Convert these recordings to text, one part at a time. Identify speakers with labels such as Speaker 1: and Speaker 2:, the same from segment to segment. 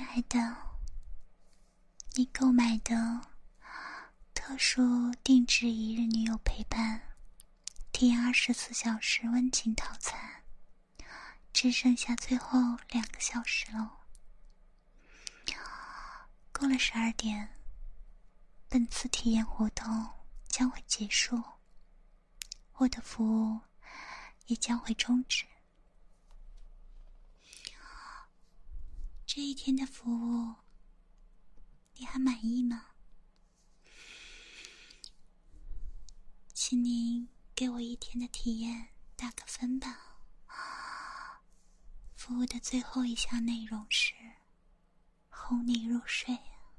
Speaker 1: 爱的，你购买的特殊定制一日女友陪伴体验24小时温情套餐只剩下最后2个小时了。过了12点，本次体验活动将会结束，我的服务也将会终止。这一天的服务你还满意吗？请您给我1天的体验打个分吧。服务的最后一项内容是哄你入睡。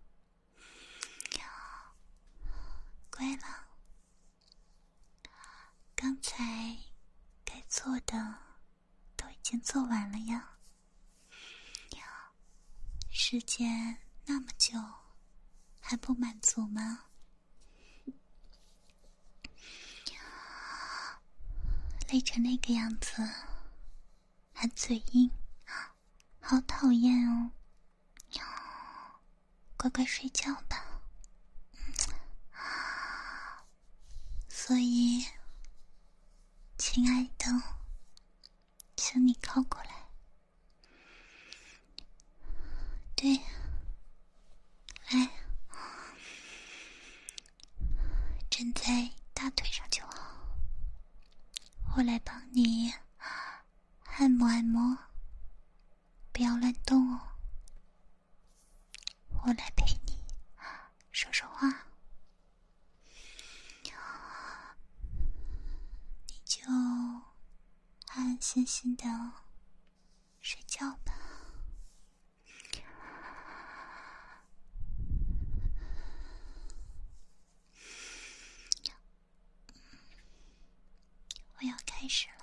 Speaker 1: 乖了，刚才该做的都已经做完了呀。时间那么久，还不满足吗？累成那个样子，还嘴硬，好讨厌哦。乖乖睡觉吧。所以，亲爱的，请你靠过来。对，来，枕在大腿上就好，我来帮你按摩按摩，不要乱动哦。我来陪你说说话，你就安安心心的睡觉吧。我要开始了。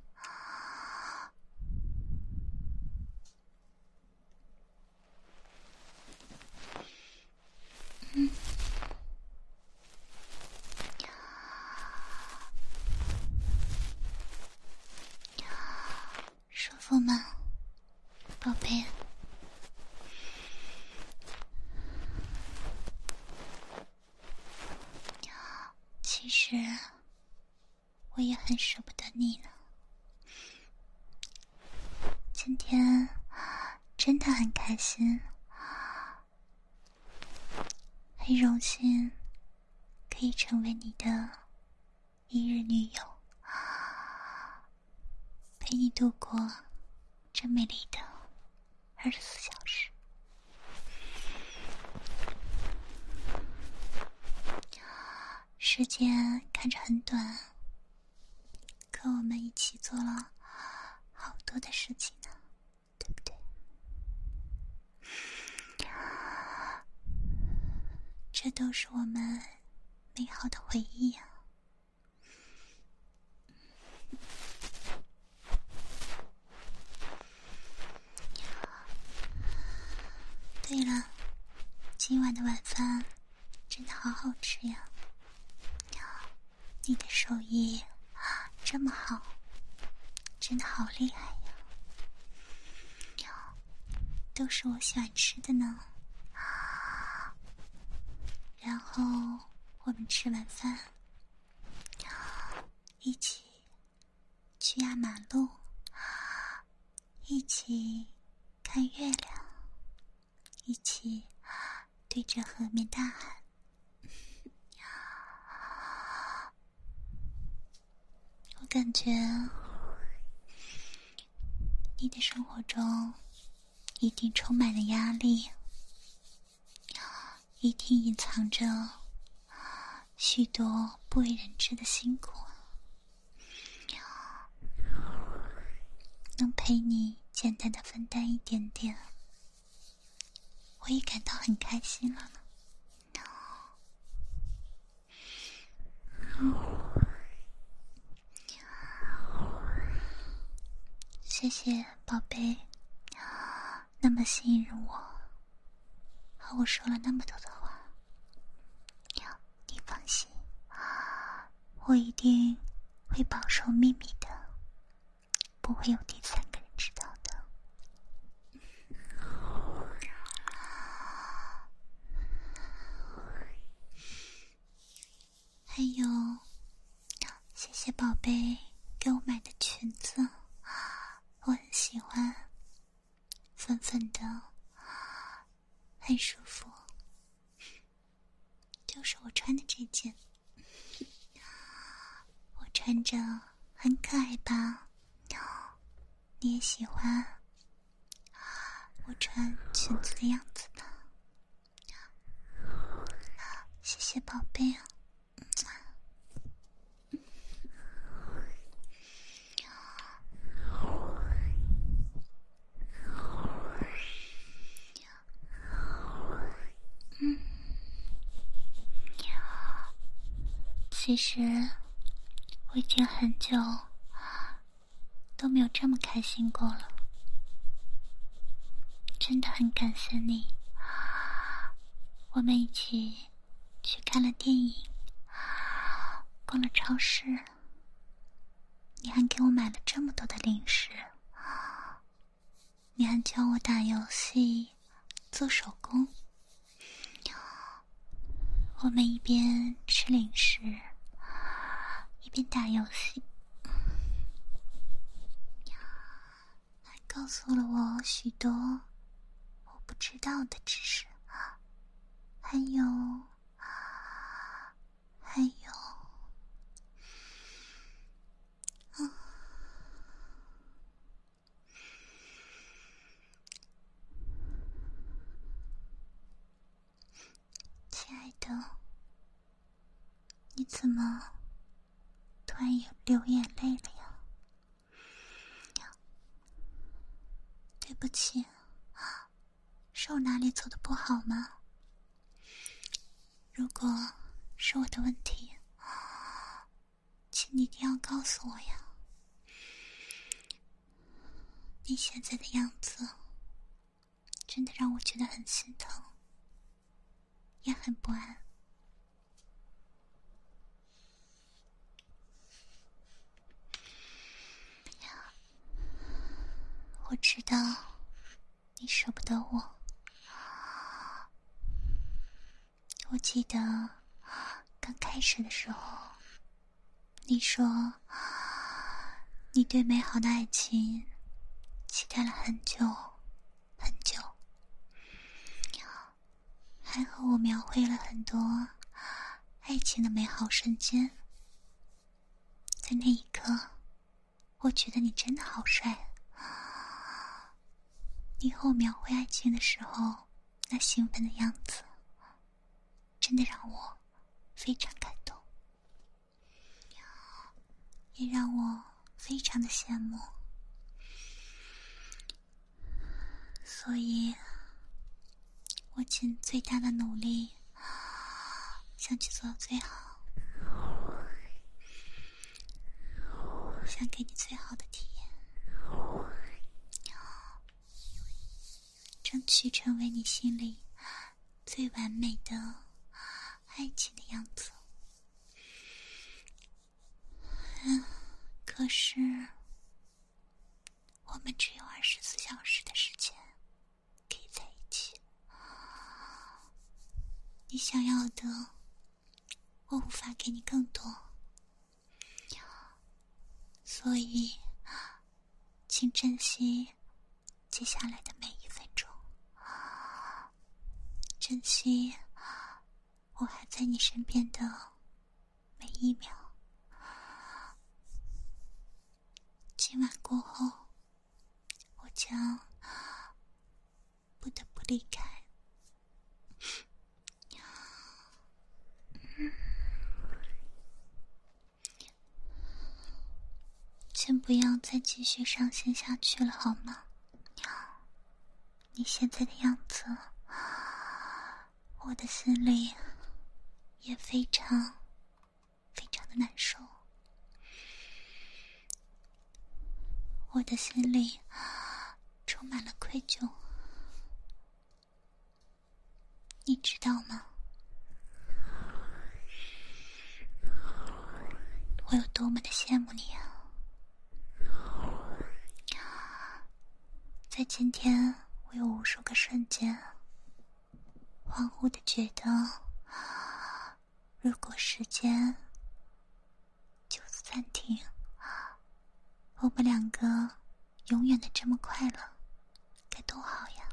Speaker 1: 舒服吗，宝贝？其实我也很舍不得你呢。今天真的很开心，很荣幸可以成为你的一日女友，陪你度过这美丽的24小时。时间看着很短，可我们一起做了好多的事情呢，对不对？这都是我们美好的回忆呀。对了，今晚的晚饭真的好好吃呀。你的手艺这么好，真的好厉害呀。都是我喜欢吃的呢。然后我们吃完饭一起去压马路，一起看月亮，一起对着河面大喊。我感觉你的生活中一定充满了压力，一定隐藏着许多不为人知的辛苦。能陪你简单的分担一点点，我也感到很开心了呢。谢谢宝贝，那么信任我，和我说了那么多的话。你放心，我一定会保守秘密的，不会有第3个人知道的。 还有，谢谢宝贝给我买的裙子，我很喜欢，粉粉的，很舒服。就是我穿的这件，我穿着很可爱吧？你也喜欢我穿裙子的样子吧？谢谢宝贝啊！其实我已经很久都没有这么开心过了，真的很感谢你。我们一起去看了电影，逛了超市，你还给我买了这么多的零食，你还教我打游戏做手工。我们一边吃零食一边打游戏，还告诉了我许多我不知道的知识，还有亲爱的，你怎么突然也流眼泪了呀？对不起，是我哪里做的不好吗？如果是我的问题，请你一定要告诉我呀。你现在的样子真的让我觉得很心疼，也很不安。我知道你舍不得我，我记得刚开始的时候，你说你对美好的爱情期待了很久很久，还和我描绘了很多爱情的美好瞬间。在那一刻，我觉得你真的好帅。你和我描绘爱情的时候那兴奋的样子，真的让我非常感动，也让我非常的羡慕。所以我尽最大的努力想去做到最好，想给你最好的体验，争取成为你心里最完美的爱情的样子。可是我们只有24小时的时间可以在一起，你想要的我无法给你更多，所以请珍惜接下来的每一分钟，珍惜我还在你身边的每一秒。今晚过后，我将不得不离开。请不要再继续伤心下去了，好吗？你现在的样子，我的心里也非常非常的难受。我的心里充满了愧疚，你知道吗？我有多么的羡慕你啊！在今天，我有无数个瞬间恍惚的觉得，如果时间暂停，我们两个永远的这么快乐，该多好呀！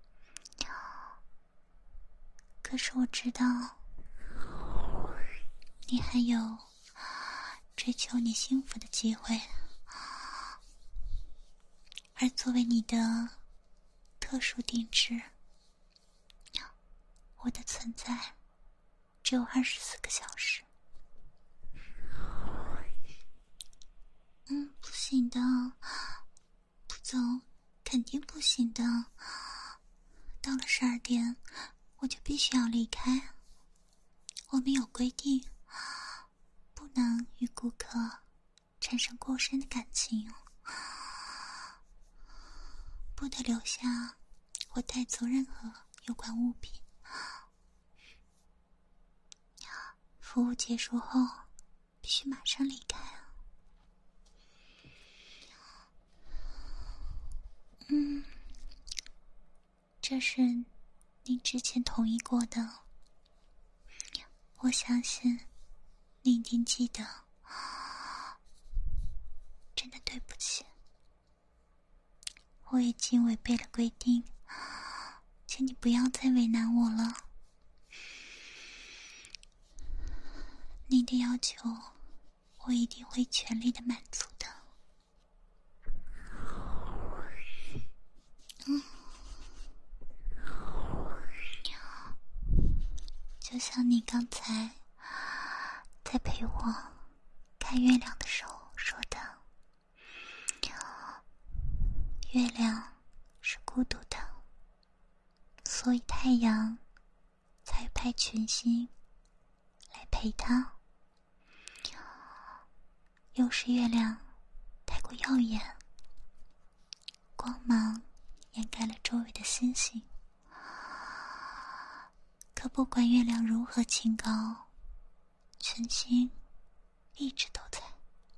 Speaker 1: 可是我知道，你还有追求你幸福的机会，而作为你的特殊定制，我的存在只有24个小时。不行的，不走，肯定不行的。到了12点，我就必须要离开。我们有规定，不能与顾客产生过深的感情，不得留下或带走任何有关物品。服务结束后，必须马上离开啊。这是你之前同意过的，我相信你一定记得。真的对不起，我已经违背了规定，请你不要再为难我了。你的要求，我一定会全力的满足的。就像你刚才在陪我看月亮的时候说的，月亮是孤独的，所以太阳才派群星来陪它。又是月亮太过耀眼，光芒掩盖了周围的星星。可不管月亮如何清高，群星一直都在。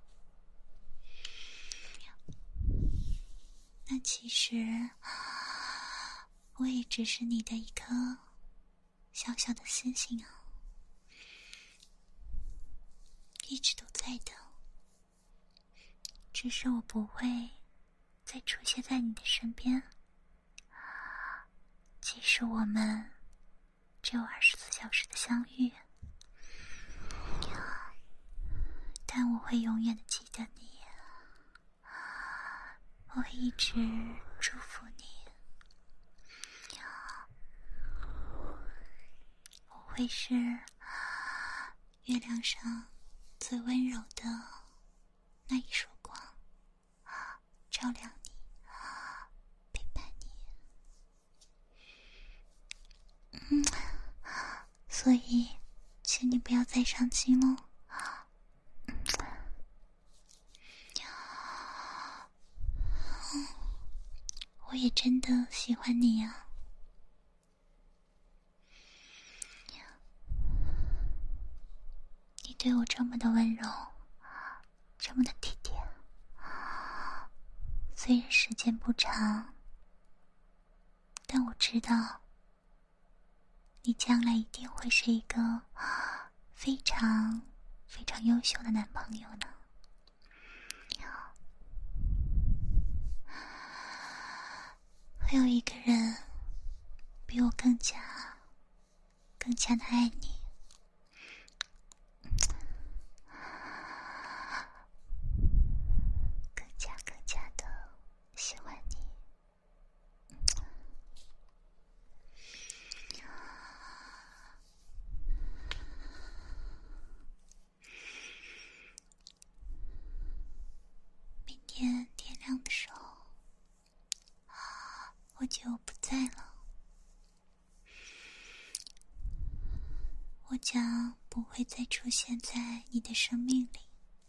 Speaker 1: 那其实我也只是你的一颗小小的星星啊，一直都在的，只是我不会再出现在你的身边。即使我们只有24小时的相遇，但我会永远的记得你，我会一直祝福你，我会是月亮上最温柔的那一束光，照亮你，陪伴你。所以请你不要再伤心了。我也真的喜欢你呀。你对我这么的温柔，这么的体贴，虽然时间不长，但我知道你将来一定会是一个非常非常优秀的男朋友呢。会有一个人比我更加的爱你，更加的喜欢你。明天天亮的时候，我就不在了，我将不会再出现在你的生命里，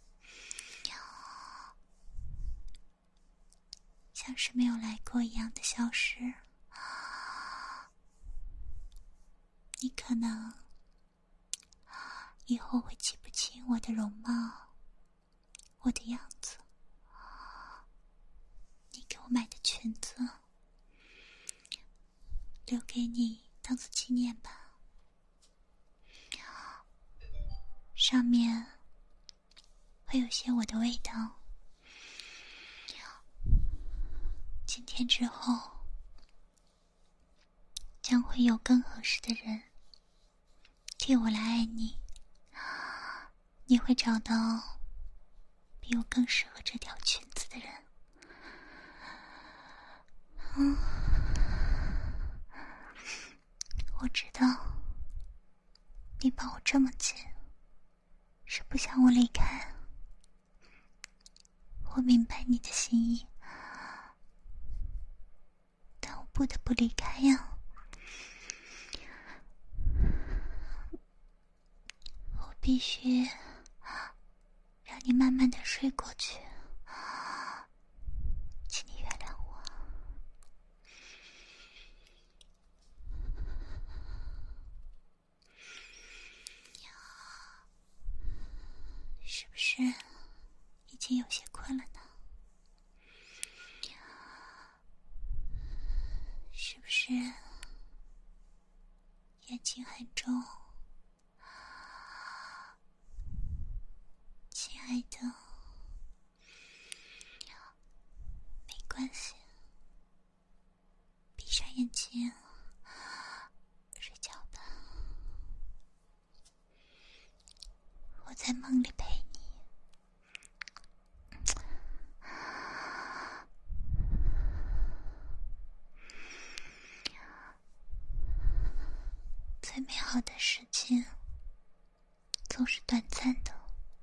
Speaker 1: 像是没有来过一样的消失。你可能以后会记不清我的容貌，我的样子，你给我买的裙子，留给你当做纪念吧。上面会有些我的味道。今天之后，将会有更合适的人替我来爱你，你会找到比我更适合这条裙子的人。我知道你抱我这么紧是不想我离开，我明白你的心意，但我不得不离开呀。我必须让你慢慢的睡过去，请你原谅我。是不是已经有些困了呢？是不是眼睛很重？亲爱的，没关系，闭上眼睛睡觉吧，我在梦里陪你。最美好的事情总是短暂的，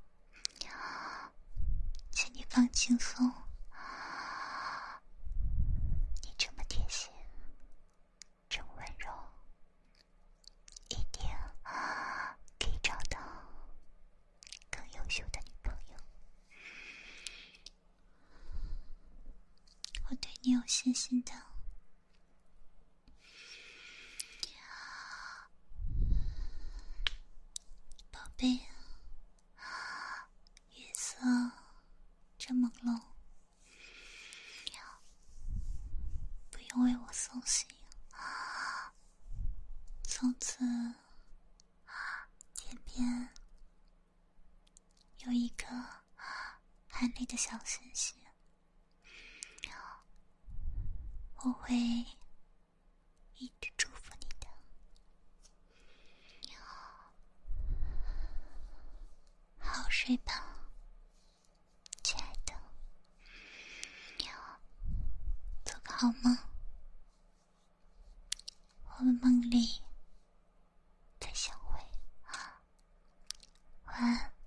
Speaker 1: 请你放轻松。你这么贴心，这么温柔，一定可以找到更优秀的女朋友。我对你有信心的。宝贝，月色真朦胧，不用为我送行。从此天边有一颗含泪的小星星，我会一直祝福你的。好睡吧，亲爱的，做个好梦，我们梦里再相会。晚安。